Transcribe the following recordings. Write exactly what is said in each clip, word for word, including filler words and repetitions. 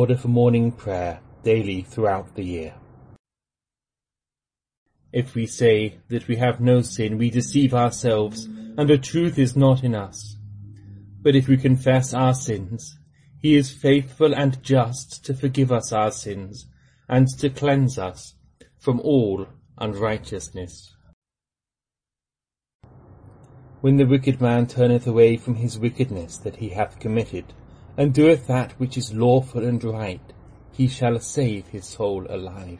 order for morning prayer daily throughout the year. If we say that we have no sin, we deceive ourselves, and the truth is not in us. But if we confess our sins, he is faithful and just to forgive us our sins, and to cleanse us from all unrighteousness. When the wicked man turneth away from his wickedness that he hath committed, and doeth that which is lawful and right, he shall save his soul alive.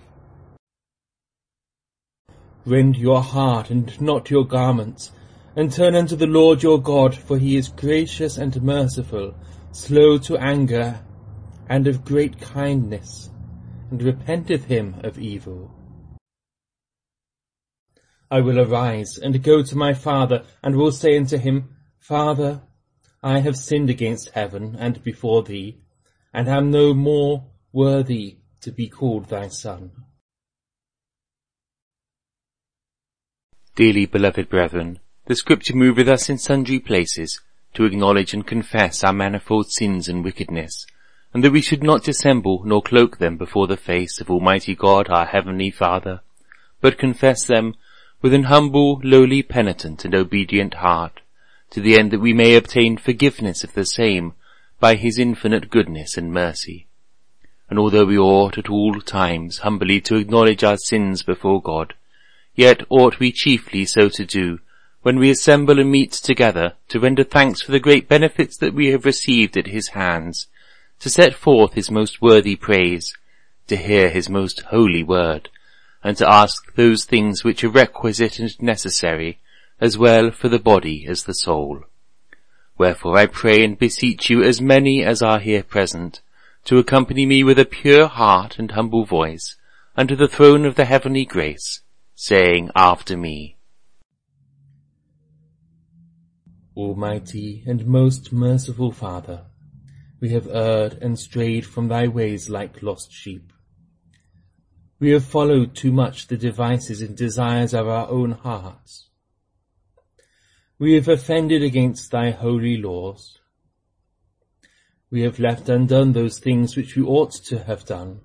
Rend your heart and not your garments, and turn unto the Lord your God, for he is gracious and merciful, slow to anger, and of great kindness, and repenteth him of evil. I will arise and go to my father, and will say unto him, Father, I have sinned against heaven and before thee, and am no more worthy to be called thy son. Dearly beloved brethren, the Scripture moveth us in sundry places to acknowledge and confess our manifold sins and wickedness, and that we should not dissemble nor cloak them before the face of Almighty God our Heavenly Father, but confess them with an humble, lowly, penitent, and obedient heart, to the end that we may obtain forgiveness of the same by his infinite goodness and mercy. And although we ought at all times humbly to acknowledge our sins before God, yet ought we chiefly so to do when we assemble and meet together to render thanks for the great benefits that we have received at his hands, to set forth his most worthy praise, to hear his most holy word, and to ask those things which are requisite and necessary, as well for the body as the soul. Wherefore I pray and beseech you, as many as are here present, to accompany me with a pure heart and humble voice unto the throne of the heavenly grace, saying after me, Almighty and most merciful Father, we have erred and strayed from thy ways like lost sheep. We have followed too much the devices and desires of our own hearts. We have offended against thy holy laws. We have left undone those things which we ought to have done.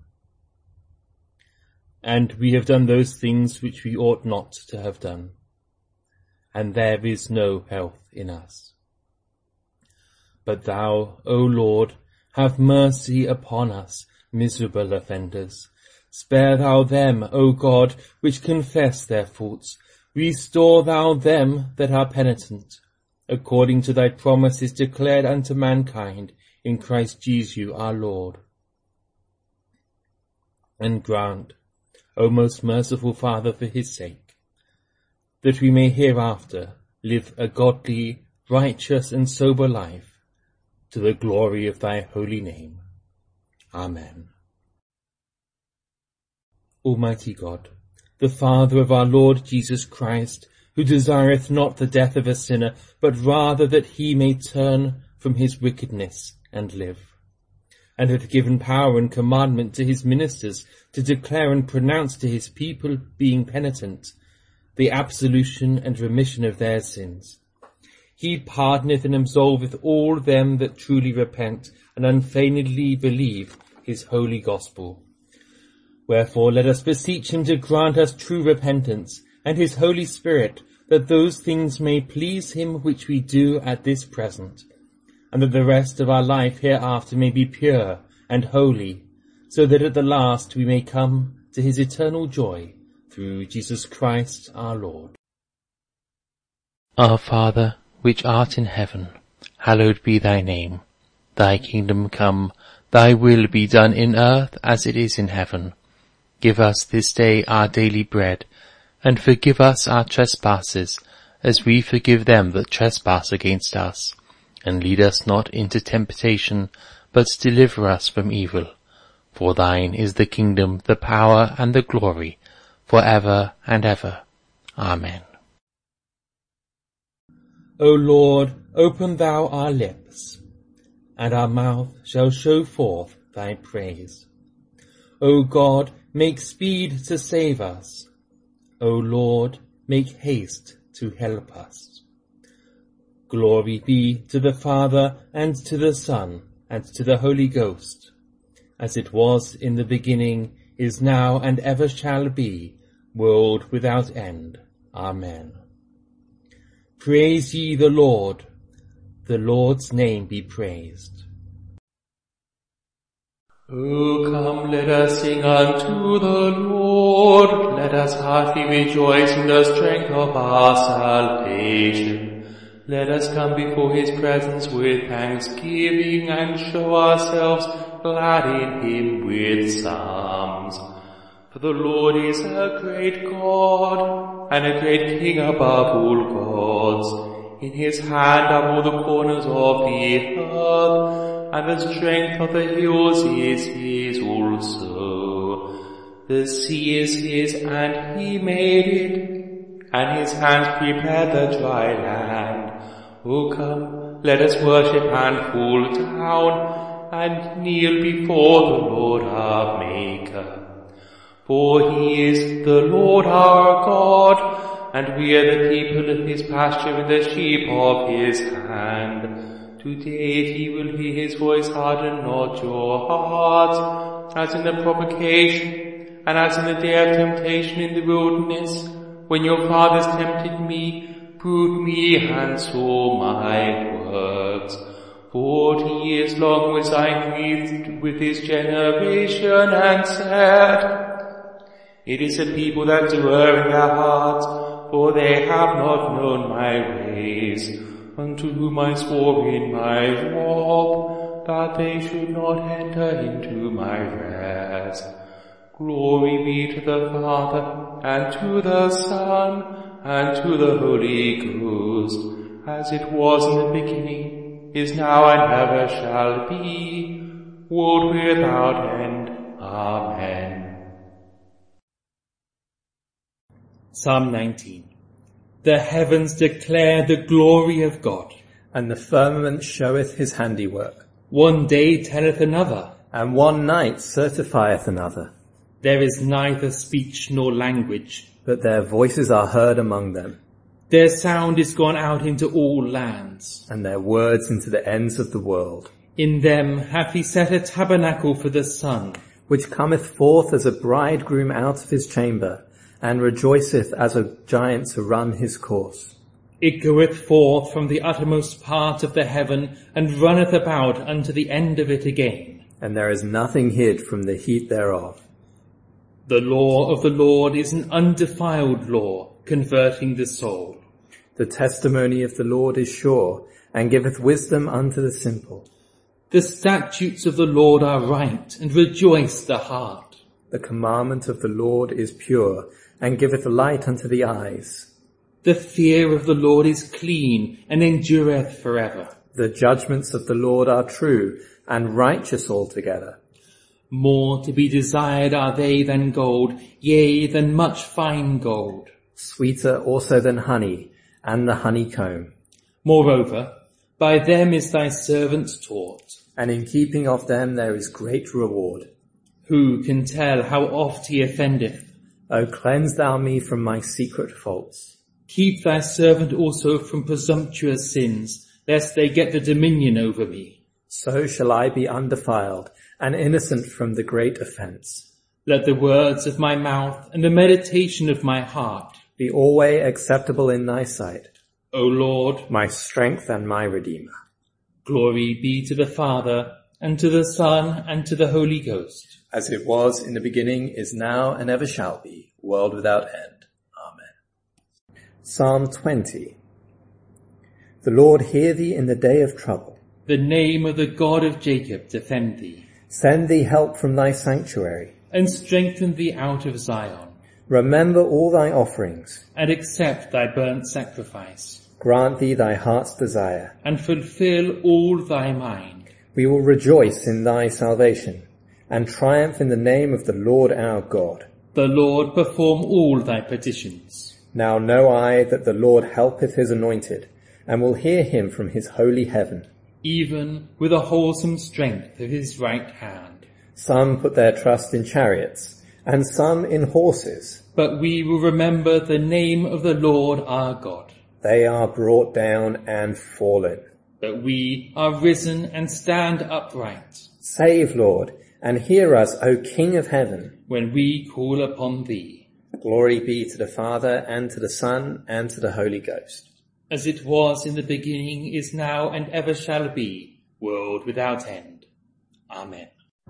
And we have done those things which we ought not to have done. And there is no health in us. But thou, O Lord, have mercy upon us, miserable offenders. Spare thou them, O God, which confess their faults. Restore thou them that are penitent, according to thy promises declared unto mankind in Christ Jesus our Lord. And grant, O most merciful Father, for his sake, that we may hereafter live a godly, righteous, and sober life, to the glory of thy holy name. Amen. Almighty God, the Father of our Lord Jesus Christ, who desireth not the death of a sinner, but rather that he may turn from his wickedness and live, and hath given power and commandment to his ministers to declare and pronounce to his people, being penitent, the absolution and remission of their sins. He pardoneth and absolveth all them that truly repent and unfeignedly believe his holy gospel. Wherefore let us beseech him to grant us true repentance, and his Holy Spirit, that those things may please him which we do at this present, and that the rest of our life hereafter may be pure and holy, so that at the last we may come to his eternal joy, through Jesus Christ our Lord. Our Father, which art in heaven, hallowed be thy name. Thy kingdom come, thy will be done in earth as it is in heaven. Give us this day our daily bread, and forgive us our trespasses, as we forgive them that trespass against us. And lead us not into temptation, but deliver us from evil. For thine is the kingdom, the power, and the glory, for ever and ever. Amen. O Lord, open thou our lips, and our mouth shall show forth thy praise. O God, make speed to save us. O Lord, make haste to help us. Glory be to the Father, and to the Son, and to the Holy Ghost, as it was in the beginning, is now, and ever shall be, world without end. Amen. Praise ye the Lord. The Lord's name be praised. O come, let us sing unto the Lord. Let us heartily rejoice in the strength of our salvation. Let us come before his presence with thanksgiving and show ourselves glad in him with psalms. For the Lord is a great God and a great King above all gods. In his hand are all the corners of the earth, and the strength of the hills is his also. The sea is his, and he made it, and his hands prepared the dry land. O come, let us worship and fall down, and kneel before the Lord our Maker. For he is the Lord our God, and we are the people of his pasture and the sheep of his hand. Today he will hear his voice, harden not your hearts, as in the provocation, and as in the day of temptation in the wilderness, when your fathers tempted me, proved me, and saw my works. Forty years long was I grieved with his generation, and said, it is a people that do err in their hearts, for they have not known my ways, unto whom I swore in my wrath, that they should not enter into my rest. Glory be to the Father, and to the Son, and to the Holy Ghost, as it was in the beginning, is now, and ever shall be, world without end. Amen. Psalm nineteen. The heavens declare the glory of God, and the firmament showeth his handiwork. One day telleth another, and one night certifieth another. There is neither speech nor language, but their voices are heard among them. Their sound is gone out into all lands, and their words into the ends of the world. In them hath he set a tabernacle for the sun, which cometh forth as a bridegroom out of his chamber, and rejoiceth as a giant to run his course. It goeth forth from the uttermost part of the heaven, and runneth about unto the end of it again. And there is nothing hid from the heat thereof. The law of the Lord is an undefiled law, converting the soul. The testimony of the Lord is sure, and giveth wisdom unto the simple. The statutes of the Lord are right, and rejoice the heart. The commandment of the Lord is pure, and giveth light unto the eyes. The fear of the Lord is clean, and endureth forever. The judgments of the Lord are true, and righteous altogether. More to be desired are they than gold, yea, than much fine gold. Sweeter also than honey, and the honeycomb. Moreover, by them is thy servant taught. And in keeping of them there is great reward. Who can tell how oft he offendeth? O cleanse thou me from my secret faults. Keep thy servant also from presumptuous sins, lest they get the dominion over me. So shall I be undefiled, and innocent from the great offence. Let the words of my mouth and the meditation of my heart be always acceptable in thy sight, O Lord, my strength and my Redeemer. Glory be to the Father, and to the Son, and to the Holy Ghost. As it was in the beginning, is now, and ever shall be, world without end. Amen. Psalm twenty. The Lord hear thee in the day of trouble. The name of the God of Jacob defend thee. Send thee help from thy sanctuary. And strengthen thee out of Zion. Remember all thy offerings. And accept thy burnt sacrifice. Grant thee thy heart's desire. And fulfill all thy mind. We will rejoice in thy salvation, and triumph in the name of the Lord our God. The Lord perform all thy petitions. Now know I that the Lord helpeth his anointed, and will hear him from his holy heaven. Even with a wholesome strength of his right hand. Some put their trust in chariots, and some in horses. But we will remember the name of the Lord our God. They are brought down and fallen. But we are risen and stand upright. Save, Lord, and hear us, O King of heaven, when we call upon thee. Glory be to the Father, and to the Son, and to the Holy Ghost. As it was in the beginning, is now, and ever shall be, world without end. Amen.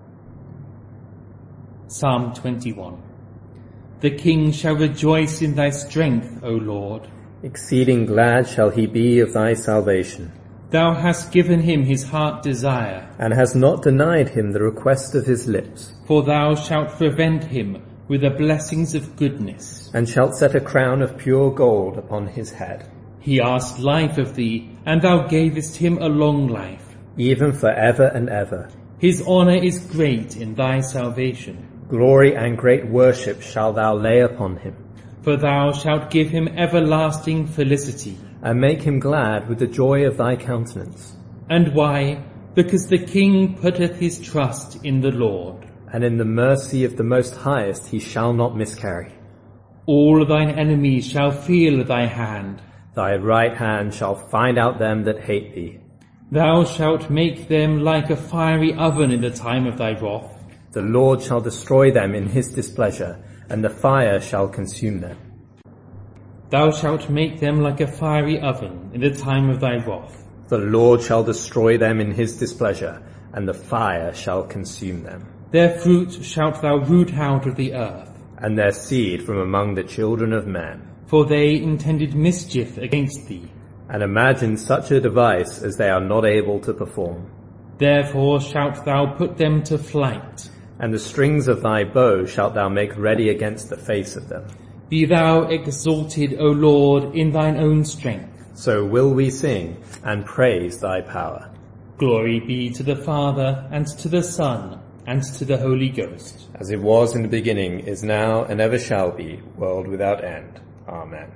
Psalm twenty-one. The king shall rejoice in thy strength, O Lord. Exceeding glad shall he be of thy salvation. Thou hast given him his heart desire, and hast not denied him the request of his lips. For thou shalt prevent him with the blessings of goodness, and shalt set a crown of pure gold upon his head. He asked life of thee, and thou gavest him a long life, even for ever and ever. His honour is great in thy salvation. Glory and great worship shalt thou lay upon him. For thou shalt give him everlasting felicity, and make him glad with the joy of thy countenance. And why? Because the king putteth his trust in the Lord. And in the mercy of the Most Highest he shall not miscarry. All thine enemies shall feel thy hand. Thy right hand shall find out them that hate thee. Thou shalt make them like a fiery oven in the time of thy wrath. The Lord shall destroy them in his displeasure, and the fire shall consume them. Thou shalt make them like a fiery oven in the time of thy wrath. The Lord shall destroy them in his displeasure, and the fire shall consume them. Their fruit shalt thou root out of the earth, and their seed from among the children of men. For they intended mischief against thee, and imagined such a device as they are not able to perform. Therefore shalt thou put them to flight, and the strings of thy bow shalt thou make ready against the face of them. Be thou exalted, O Lord, in thine own strength. So will we sing and praise thy power. Glory be to the Father, and to the Son, and to the Holy Ghost. As it was in the beginning, is now, and ever shall be, world without end. Amen.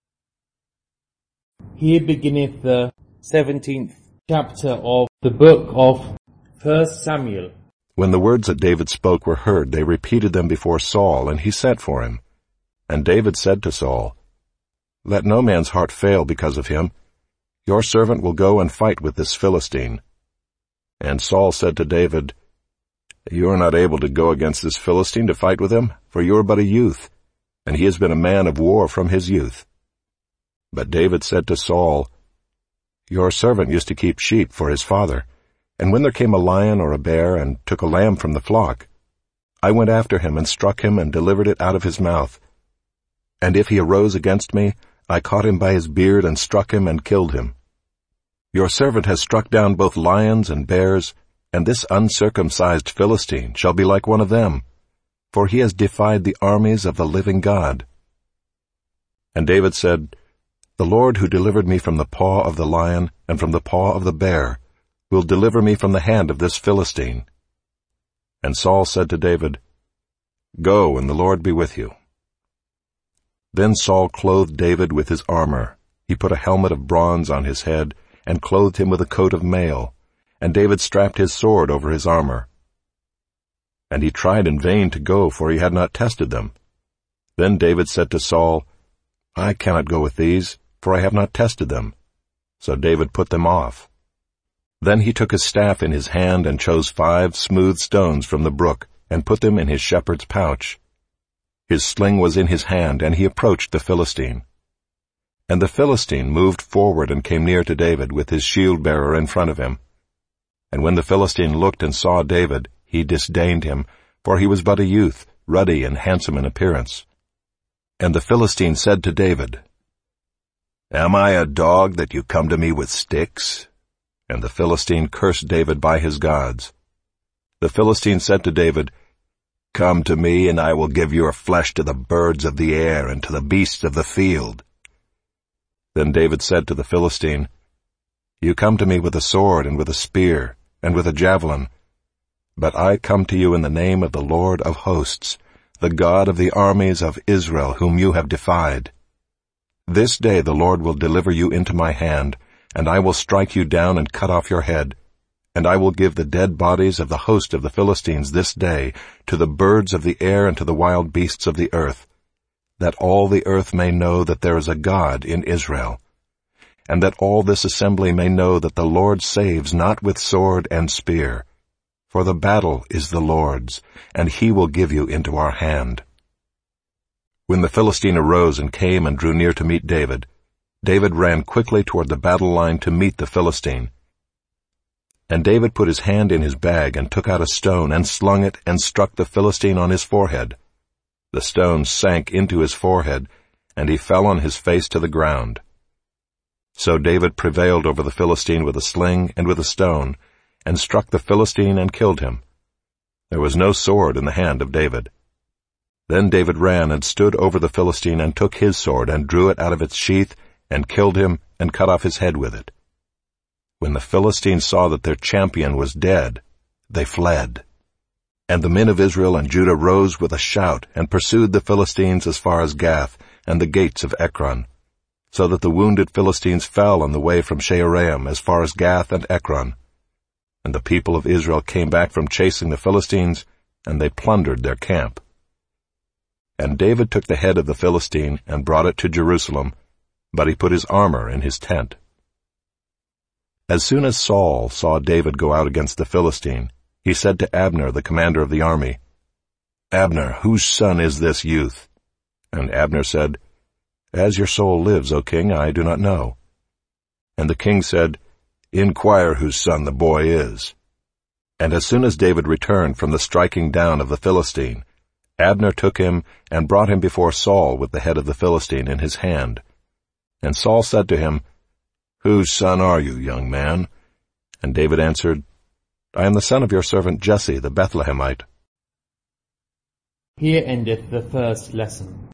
Here beginneth the seventeenth chapter of the book of First Samuel. When the words that David spoke were heard, they repeated them before Saul, and he sent for him. And David said to Saul, Let no man's heart fail because of him. Your servant will go and fight with this Philistine. And Saul said to David, You are not able to go against this Philistine to fight with him, for you are but a youth, and he has been a man of war from his youth. But David said to Saul, Your servant used to keep sheep for his father, and when there came a lion or a bear and took a lamb from the flock, I went after him and struck him and delivered it out of his mouth. And if he arose against me, I caught him by his beard and struck him and killed him. Your servant has struck down both lions and bears, and this uncircumcised Philistine shall be like one of them, for he has defied the armies of the living God. And David said, The Lord who delivered me from the paw of the lion and from the paw of the bear will deliver me from the hand of this Philistine. And Saul said to David, Go, and the Lord be with you. Then Saul clothed David with his armor. He put a helmet of bronze on his head, and clothed him with a coat of mail, and David strapped his sword over his armor. And he tried in vain to go, for he had not tested them. Then David said to Saul, I cannot go with these, for I have not tested them. So David put them off. Then he took his staff in his hand and chose five smooth stones from the brook, and put them in his shepherd's pouch. His sling was in his hand, and he approached the Philistine. And the Philistine moved forward and came near to David with his shield-bearer in front of him. And when the Philistine looked and saw David, he disdained him, for he was but a youth, ruddy and handsome in appearance. And the Philistine said to David, Am I a dog that you come to me with sticks? And the Philistine cursed David by his gods. The Philistine said to David, Come to me, and I will give your flesh to the birds of the air and to the beasts of the field. Then David said to the Philistine, You come to me with a sword and with a spear and with a javelin, but I come to you in the name of the Lord of hosts, the God of the armies of Israel, whom you have defied. This day the Lord will deliver you into my hand, and I will strike you down and cut off your head. And I will give the dead bodies of the host of the Philistines this day to the birds of the air and to the wild beasts of the earth, that all the earth may know that there is a God in Israel, and that all this assembly may know that the Lord saves not with sword and spear, for the battle is the Lord's, and he will give you into our hand." When the Philistine arose and came and drew near to meet David, David ran quickly toward the battle line to meet the Philistine. And David put his hand in his bag and took out a stone and slung it and struck the Philistine on his forehead. The stone sank into his forehead, and he fell on his face to the ground. So David prevailed over the Philistine with a sling and with a stone, and struck the Philistine and killed him. There was no sword in the hand of David. Then David ran and stood over the Philistine and took his sword and drew it out of its sheath and killed him and cut off his head with it. When the Philistines saw that their champion was dead, they fled. And the men of Israel and Judah rose with a shout and pursued the Philistines as far as Gath and the gates of Ekron, so that the wounded Philistines fell on the way from Shaaraim as far as Gath and Ekron. And the people of Israel came back from chasing the Philistines, and they plundered their camp. And David took the head of the Philistine and brought it to Jerusalem, but he put his armor in his tent. As soon as Saul saw David go out against the Philistine, he said to Abner, the commander of the army, "Abner, whose son is this youth?" And Abner said, "As your soul lives, O king, I do not know." And the king said, "Inquire whose son the boy is." And as soon as David returned from the striking down of the Philistine, Abner took him and brought him before Saul with the head of the Philistine in his hand. And Saul said to him, "Whose son are you, young man?" And David answered, "I am the son of your servant Jesse the Bethlehemite." Here endeth the first lesson.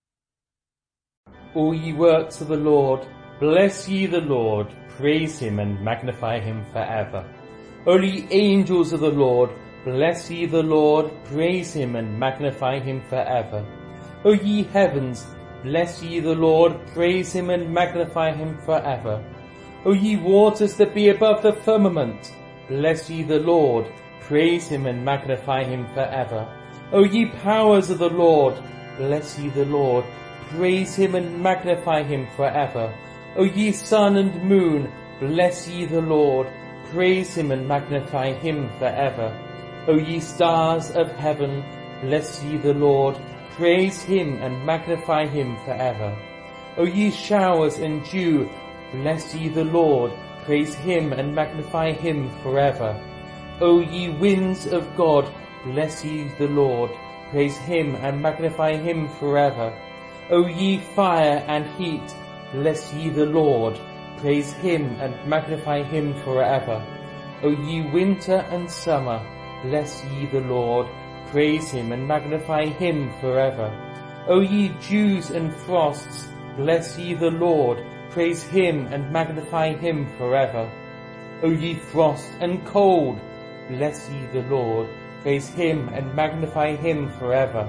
All ye works of the Lord, bless ye the Lord, praise him and magnify him forever. O ye angels of the Lord, bless ye the Lord, praise him and magnify him forever. O ye heavens, bless ye the Lord, praise him and magnify him forever. O ye waters that be above the firmament, bless ye the Lord, praise him and magnify him forever. O ye powers of the Lord, bless ye the Lord, praise him and magnify him forever. O ye sun and moon, bless ye the Lord, praise him and magnify him forever. O ye stars of heaven, bless ye the Lord, praise him and magnify him forever. O ye showers and dew, bless ye the Lord, praise him and magnify him forever. O ye winds of God, bless ye the Lord, praise him and magnify him forever. O ye fire and heat, bless ye the Lord, praise him and magnify him forever. O ye winter and summer, bless ye the Lord, praise him and magnify him forever. O ye dews and frosts, bless ye the Lord, praise him and magnify him forever. O ye frost and cold, bless ye the Lord, praise him and magnify him forever.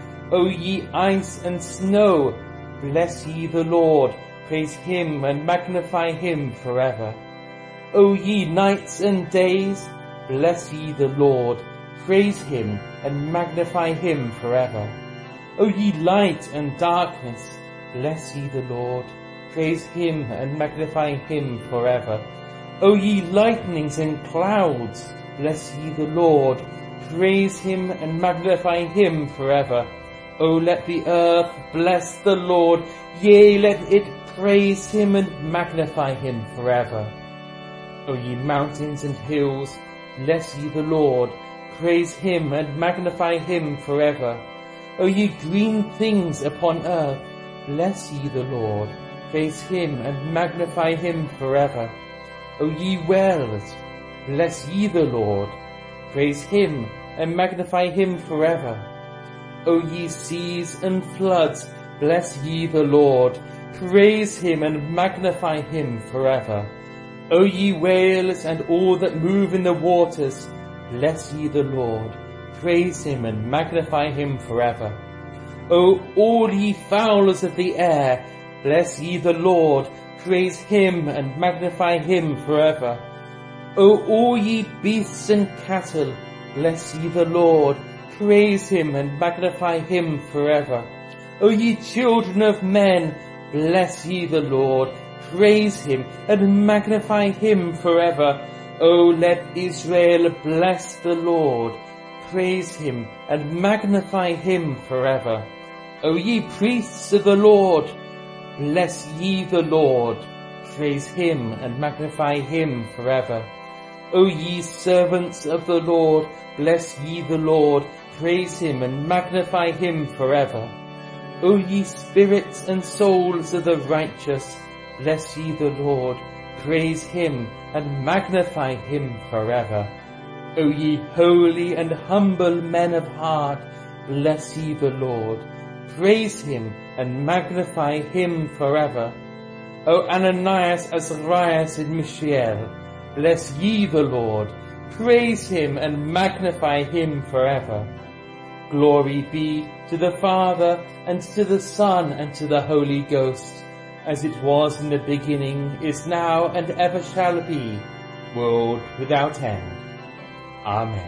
O ye ice and snow, bless ye the Lord, praise him and magnify him forever. O ye nights and days, bless ye the Lord, praise him and magnify him forever. O ye light and darkness, bless ye the Lord, praise him and magnify him forever. O ye lightnings and clouds, bless ye the Lord, praise him and magnify him forever. O let the earth bless the Lord, yea, let it praise him and magnify him forever. O ye mountains and hills, bless ye the Lord, praise him and magnify him forever. O ye green things upon earth, bless ye the Lord, praise him and magnify him forever. O ye wells, bless ye the Lord, praise him and magnify him forever. O ye seas and floods, bless ye the Lord, praise him and magnify him forever. O ye whales and all that move in the waters, bless ye the Lord, praise him and magnify him forever. O all ye fowlers of the air, bless ye the Lord, praise him and magnify him forever. O all ye beasts and cattle, bless ye the Lord, praise him and magnify him forever. O ye children of men, bless ye the Lord, praise him and magnify him forever. O let Israel bless the Lord, praise him and magnify him forever. O ye priests of the Lord, bless ye the Lord, praise him and magnify him forever. O ye servants of the Lord, bless ye the Lord, praise him and magnify him forever. O ye spirits and souls of the righteous, bless ye the Lord, praise him and magnify him forever. O ye holy and humble men of heart, bless ye the Lord, praise him and magnify him forever. O Ananias, Azarias, and Mishael, bless ye the Lord, praise him and magnify him forever. Glory be to the Father, and to the Son, and to the Holy Ghost, as it was in the beginning, is now, and ever shall be, world without end. Amen.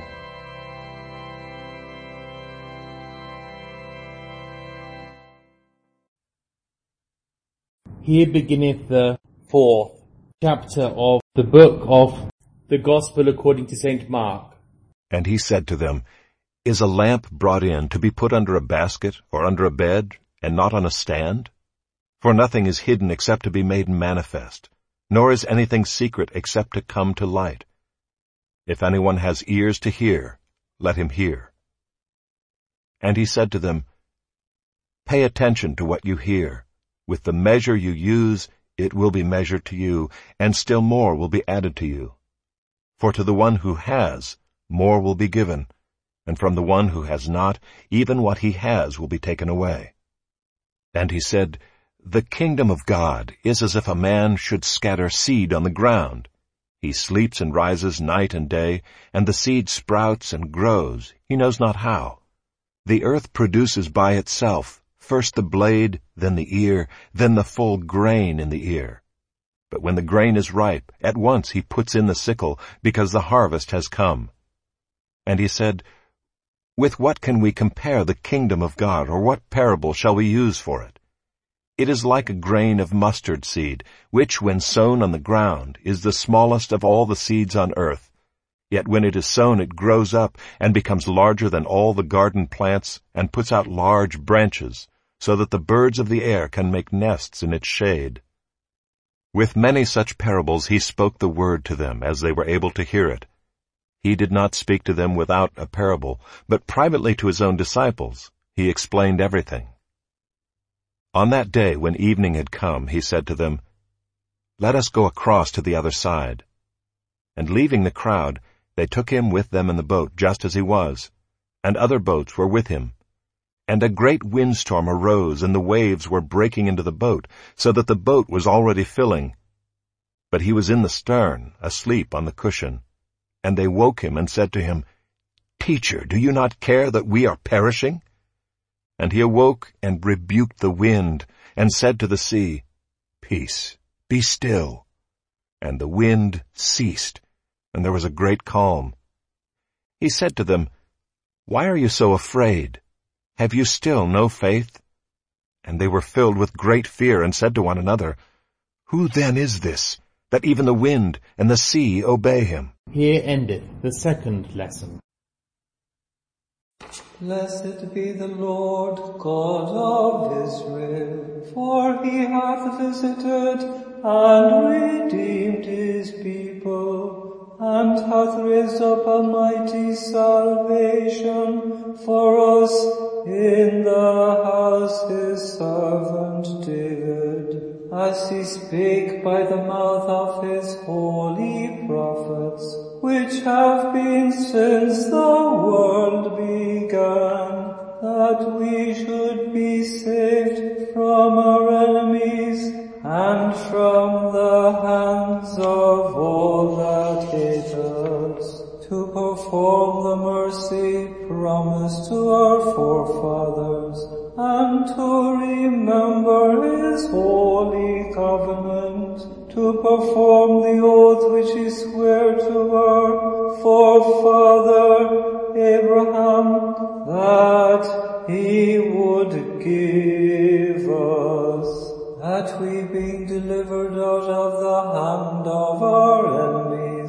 Here beginneth the fourth chapter of the book of the Gospel according to Saint Mark. And he said to them, Is a lamp brought in to be put under a basket or under a bed, and not on a stand? For nothing is hidden except to be made manifest, nor is anything secret except to come to light. If anyone has ears to hear, let him hear. And he said to them, Pay attention to what you hear. With the measure you use, it will be measured to you, and still more will be added to you. For to the one who has, more will be given, and from the one who has not, even what he has will be taken away. And he said, The kingdom of God is as if a man should scatter seed on the ground. He sleeps and rises night and day, and the seed sprouts and grows, he knows not how. The earth produces by itself first the blade, then the ear, then the full grain in the ear. But when the grain is ripe, at once he puts in the sickle, because the harvest has come. And he said, With what can we compare the kingdom of God, or what parable shall we use for it? It is like a grain of mustard seed, which, when sown on the ground, is the smallest of all the seeds on earth. Yet when it is sown, it grows up, and becomes larger than all the garden plants, and puts out large branches, so that the birds of the air can make nests in its shade. With many such parables he spoke the word to them, as they were able to hear it. He did not speak to them without a parable, but privately to his own disciples he explained everything. On that day, when evening had come, he said to them, Let us go across to the other side. And leaving the crowd, they took him with them in the boat, just as he was, and other boats were with him. And a great windstorm arose, and the waves were breaking into the boat, so that the boat was already filling. But he was in the stern, asleep on the cushion. And they woke him and said to him, Teacher, do you not care that we are perishing? And he awoke and rebuked the wind, and said to the sea, Peace, be still. And the wind ceased, and there was a great calm. He said to them, Why are you so afraid? Have you still no faith? And they were filled with great fear, and said to one another, Who then is this, that even the wind and the sea obey him? Here endeth the second lesson. Blessed be the Lord God of Israel, for he hath visited and redeemed his people, and hath raised up a mighty salvation for us in the house his servant David, as he spake by the mouth of his holy prophets, which have been since the world began, that we should be saved from our enemies and from the hands of all that hate us, to perform the mercy promised to our forefathers, and to remember his holy covenant, to perform the oath which he sware to our forefather Abraham, that he would give us, that we being delivered out of the hand of our enemies,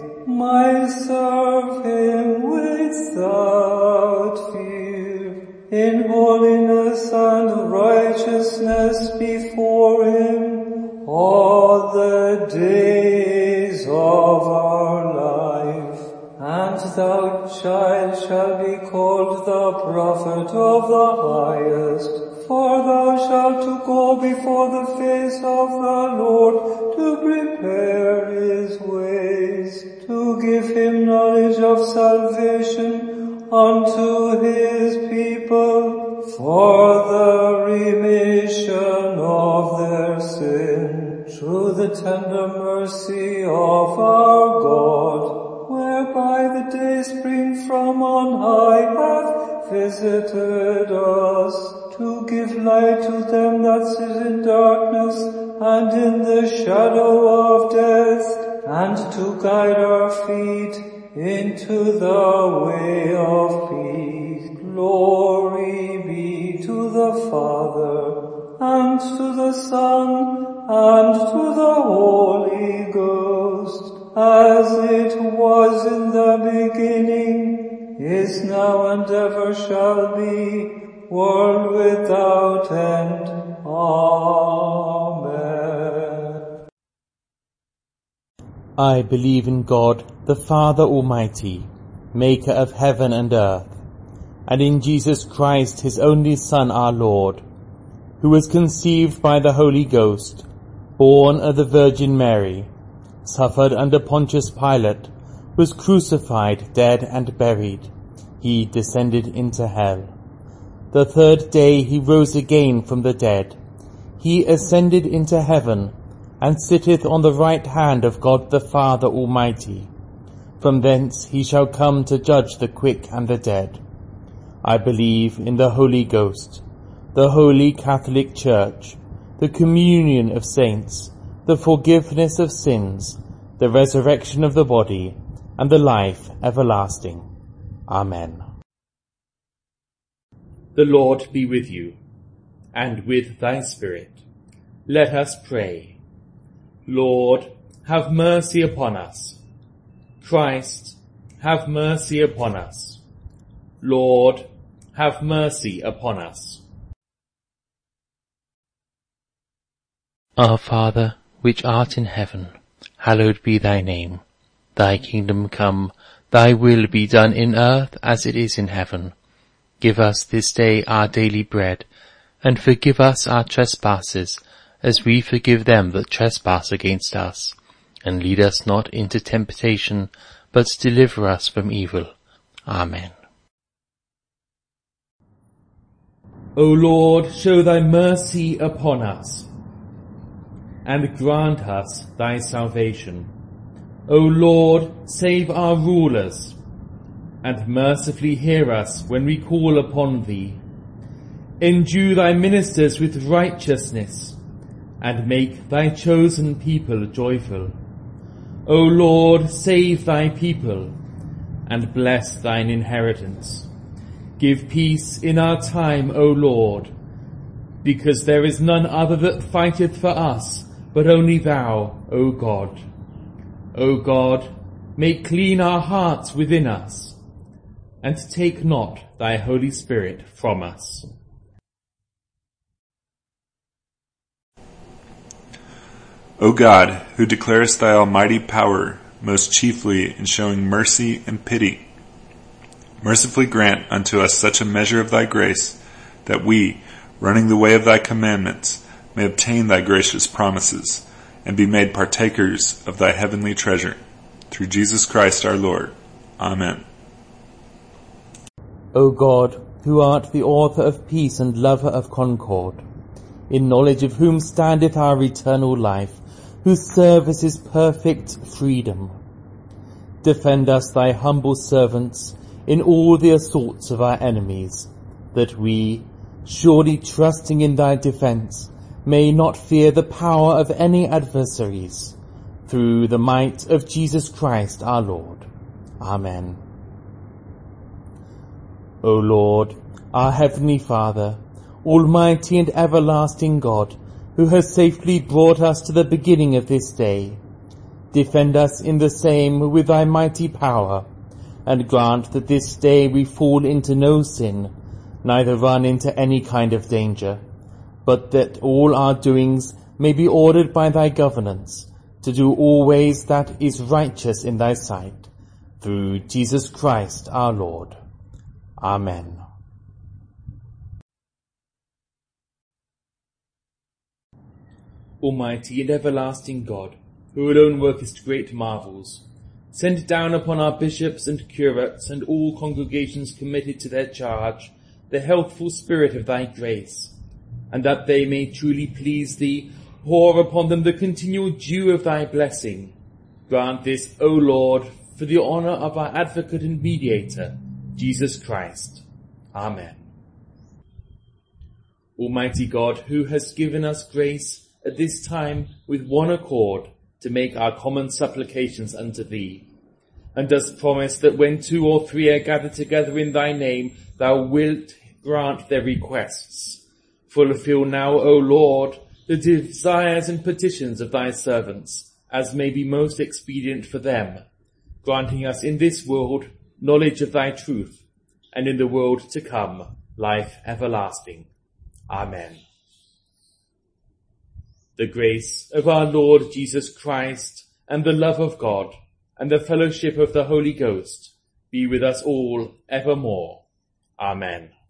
might serve him without fear, in holiness and righteousness before him all the days of our life. And thou, child, shalt be called the prophet of the highest, for thou shalt to go before the face of the Lord to prepare his ways, to give him knowledge of salvation unto his people, for the remission of their sin, through the tender mercy of our God, whereby the day spring from on high hath visited us, to give light to them that sit in darkness and in the shadow of death, and to guide our feet into the way of peace. Glory be to the Father, and to the Son, and to the Holy Ghost, as it was in the beginning, is now, and ever shall be, world without end. Amen. I believe in God, the Father Almighty, maker of heaven and earth, and in Jesus Christ, his only Son, our Lord, who was conceived by the Holy Ghost, born of the Virgin Mary, suffered under Pontius Pilate, was crucified, dead, and buried. He descended into hell. The third day he rose again from the dead. He ascended into heaven, and sitteth on the right hand of God the Father Almighty. From thence he shall come to judge the quick and the dead. I believe in the Holy Ghost, the Holy Catholic Church, the communion of saints, the forgiveness of sins, the resurrection of the body, and the life everlasting. Amen. The Lord be with you, and with thy spirit. Let us pray. Lord, have mercy upon us. Christ, have mercy upon us. Lord, have mercy upon us. Our Father, which art in heaven, hallowed be thy name. Thy kingdom come, thy will be done in earth as it is in heaven. Give us this day our daily bread, and forgive us our trespasses, as we forgive them that trespass against us. And lead us not into temptation, but deliver us from evil. Amen. O Lord, show thy mercy upon us, and grant us thy salvation. O Lord, save our rulers, and mercifully hear us when we call upon thee. Endue thy ministers with righteousness, and make thy chosen people joyful. O Lord, save thy people, and bless thine inheritance. Give peace in our time, O Lord, because there is none other that fighteth for us, but only thou, O God. O God, make clean our hearts within us, and take not thy Holy Spirit from us. O God, who declarest thy almighty power, most chiefly in showing mercy and pity, mercifully grant unto us such a measure of thy grace, that we, running the way of thy commandments, may obtain thy gracious promises, and be made partakers of thy heavenly treasure. Through Jesus Christ our Lord. Amen. O God, who art the author of peace and lover of concord, in knowledge of whom standeth our eternal life, whose service is perfect freedom, defend us, thy humble servants, in all the assaults of our enemies, that we, surely trusting in thy defence, may not fear the power of any adversaries, through the might of Jesus Christ our Lord. Amen. O Lord, our heavenly Father, almighty and everlasting God, who has safely brought us to the beginning of this day, Defend us in the same with thy mighty power, and grant that this day we fall into no sin, neither run into any kind of danger, but that all our doings may be ordered by thy governance, to do always that is righteous in thy sight, through Jesus Christ our Lord. Amen. Almighty and everlasting God, who alone workest great marvels, send down upon our bishops and curates and all congregations committed to their charge the healthful spirit of thy grace, and that they may truly please thee, pour upon them the continual dew of thy blessing. Grant this, O Lord, for the honour of our advocate and mediator, Jesus Christ. Amen. Almighty God, who hast given us grace at this time with one accord to make our common supplications unto thee, and dost promise that when two or three are gathered together in thy name, thou wilt grant their requests. Fulfill now, O Lord, the desires and petitions of thy servants, as may be most expedient for them, granting us in this world knowledge of thy truth, and in the world to come life everlasting. Amen. The grace of our Lord Jesus Christ, and the love of God, and the fellowship of the Holy Ghost be with us all evermore. Amen.